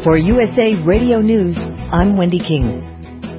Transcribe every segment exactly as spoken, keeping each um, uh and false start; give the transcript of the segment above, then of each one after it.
For U S A Radio News, I'm Wendy King.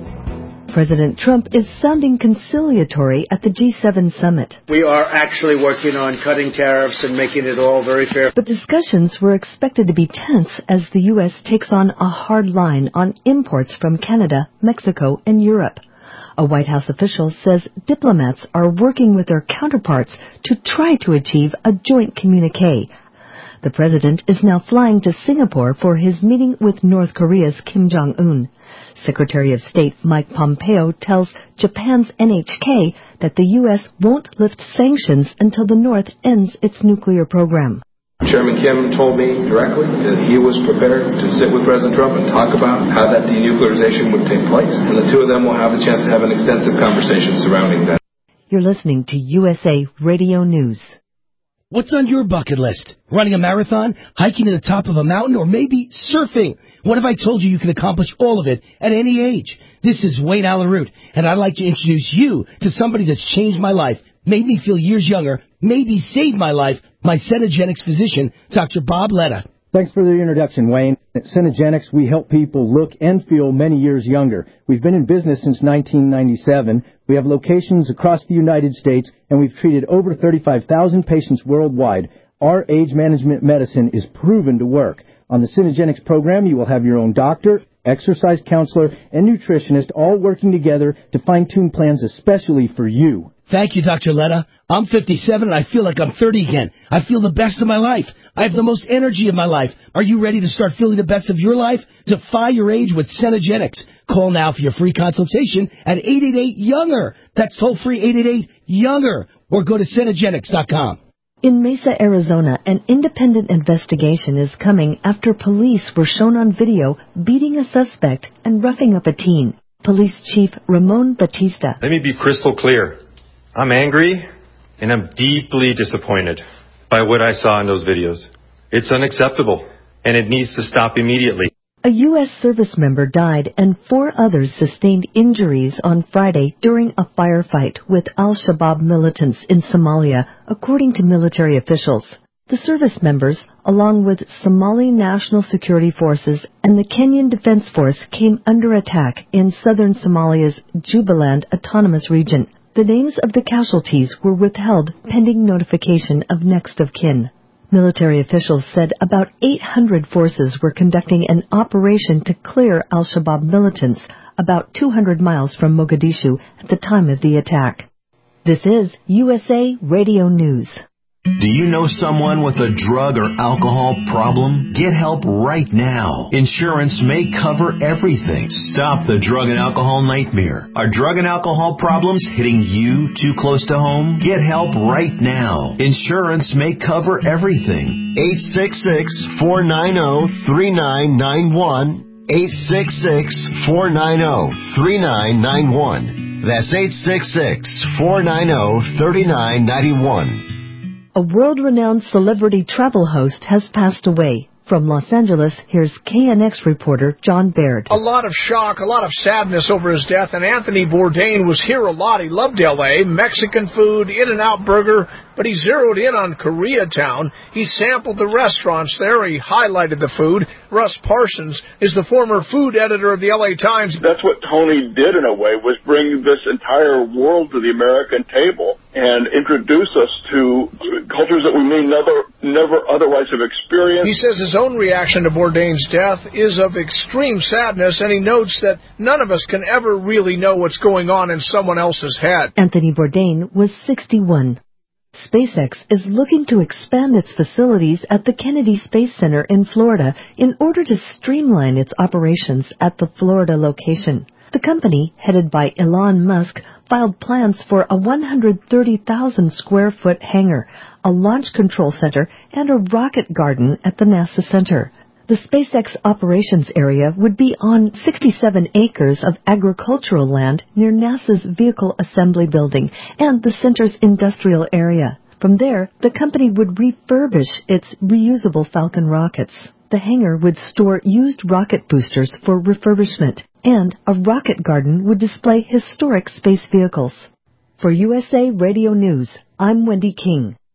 President Trump is sounding conciliatory at the G seven summit. We are actually working on cutting tariffs and making it all very fair. But discussions were expected to be tense as the U S takes on a hard line on imports from Canada, Mexico, and Europe. A White House official says diplomats are working with their counterparts to try to achieve a joint communique. The president is now flying to Singapore for his meeting with North Korea's Kim Jong-un. Secretary of State Mike Pompeo tells Japan's N H K that the U S won't lift sanctions until the North ends its nuclear program. Chairman Kim told me directly that he was prepared to sit with President Trump and talk about how that denuclearization would take place. And the two of them will have a chance to have an extensive conversation surrounding that. You're listening to U S A Radio News. What's on your bucket list? Running a marathon, hiking to the top of a mountain, or maybe surfing? What if I told you you can accomplish all of it at any age? This is Wayne Allyn Root, and I'd like to introduce you to somebody that's changed my life, made me feel years younger, maybe saved my life, my Cenegenics physician, Doctor Bob Letta. Thanks for the introduction, Wayne. At Cenegenics, we help people look and feel many years younger. We've been in business since nineteen ninety-seven. We have locations across the United States, and we've treated over thirty-five thousand patients worldwide. Our age management medicine is proven to work. On the Cenegenics program, you will have your own doctor, exercise counselor, and nutritionist all working together to fine-tune plans especially for you. Thank you, Doctor Letta. I'm fifty-seven, and I feel like I'm thirty again. I feel the best of my life. I have the most energy of my life. Are you ready to start feeling the best of your life? Defy your age with Cenegenics. Call now for your free consultation at eight eight eight, younger. That's toll-free eight eight eight, younger. Or go to Cenegenics dot com. In Mesa, Arizona, an independent investigation is coming after police were shown on video beating a suspect and roughing up a teen. Police Chief Ramon Batista. Let me be crystal clear. I'm angry and I'm deeply disappointed by what I saw in those videos. It's unacceptable and it needs to stop immediately. A U S service member died and four others sustained injuries on Friday during a firefight with al-Shabaab militants in Somalia, according to military officials. The service members, along with Somali National Security Forces and the Kenyan Defense Force, came under attack in southern Somalia's Jubaland Autonomous Region. The names of the casualties were withheld pending notification of next of kin. Military officials said about eight hundred forces were conducting an operation to clear al-Shabaab militants about two hundred miles from Mogadishu at the time of the attack. This is U S A Radio News. Do you know someone with a drug or alcohol problem? Get help right now. Insurance may cover everything. Stop the drug and alcohol nightmare. Are drug and alcohol problems hitting you too close to home? Get help right now. Insurance may cover everything. eight six six, four nine zero, three nine nine one. eight six six, four nine zero, three nine nine one. That's eight six six, four nine zero, three nine nine one. A world-renowned celebrity travel host has passed away. From Los Angeles, here's K N X reporter John Baird. A lot of shock, a lot of sadness over his death, and Anthony Bourdain was here a lot. He loved L A, Mexican food, In-N-Out Burger, but he zeroed in on Koreatown. He sampled the restaurants there. He highlighted the food. Russ Parsons is the former food editor of the L A Times. That's what Tony did in a way, was bring this entire world to the American table and introduce us to cultures that we may never, never otherwise have experienced. He says his own reaction to Bourdain's death is of extreme sadness, and he notes that none of us can ever really know what's going on in someone else's head. Anthony Bourdain was sixty-one. SpaceX is looking to expand its facilities at the Kennedy Space Center in Florida in order to streamline its operations at the Florida location. The company, headed by Elon Musk, filed plans for a one hundred thirty thousand square foot hangar, a launch control center, and a rocket garden at the NASA Center. The SpaceX operations area would be on sixty-seven acres of agricultural land near NASA's Vehicle Assembly Building and the center's industrial area. From there, the company would refurbish its reusable Falcon rockets. The hangar would store used rocket boosters for refurbishment, and a rocket garden would display historic space vehicles. For U S A Radio News, I'm Wendy King.